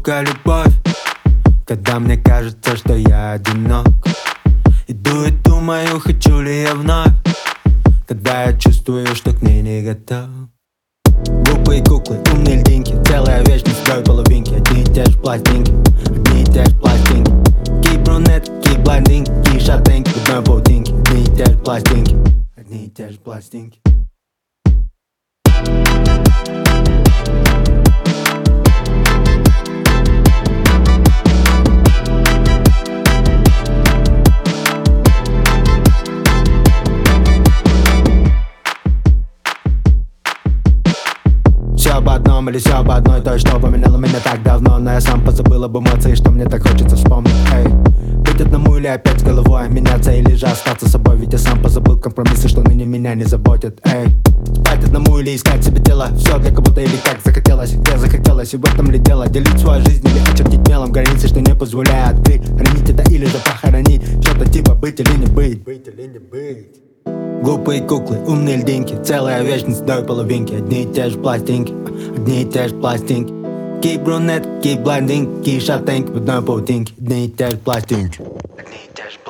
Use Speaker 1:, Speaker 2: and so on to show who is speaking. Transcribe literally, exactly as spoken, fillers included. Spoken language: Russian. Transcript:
Speaker 1: глубокая любовь, когда мне кажется, что я одинок. Иду и думаю, хочу ли я вновь, когда я чувствую, что к ней не готов. Глупые куклы, умные льдинки, целая вечность, две половинки. Одни и те же пластинки, одни и те же пластинки. Какие брюнетки, какие блондинки, какие шатенки в одной паутинке. Одни и те же пластинки, одни и те же пластинки. Все об одном или все об одной той, что поменяло меня так давно. Но я сам позабыл об эмоции, что мне так хочется вспомнить. Эй, быть одному или опять с головой меняться или же остаться собой. Ведь я сам позабыл компромиссы, что ныне меня не заботят. Эй, спать одному или искать себе дело, все для кого-то или как захотелось, где захотелось. И в этом ли дело, делить свою жизнь или очертить мелом границы, что не позволяет ты хранить это или же похоронить. Что-то типа быть или не быть, быть или не быть. Глупые куклы, умные льдинки, целая вечность, две половинки. Одни и те же пластинки, одни и те же пластинки. Какие брюнетки, какие блондинки, какие шатенки в одной паутинке. Одни и те же пластинки, одни и те же